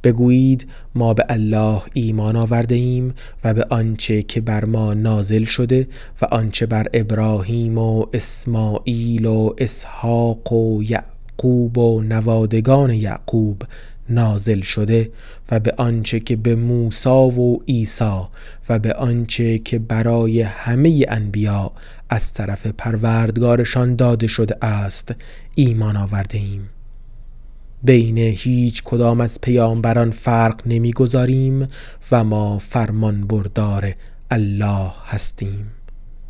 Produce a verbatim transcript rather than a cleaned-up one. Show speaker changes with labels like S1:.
S1: بگویید ما به الله ایمان آورده ایم و به آنچه که بر ما نازل شده و آنچه بر ابراهیم و اسماعیل و اسحاق و یعقوب و نوادگان یعقوب نازل شده و به آنچه که به موسی و عیسی و به آنچه که برای همه انبیا از طرف پروردگارشان داده شده است ایمان آورده ایم. بین هیچ کدام از پیامبران فرق نمی‌گذاریم و ما فرمان بردار الله هستیم.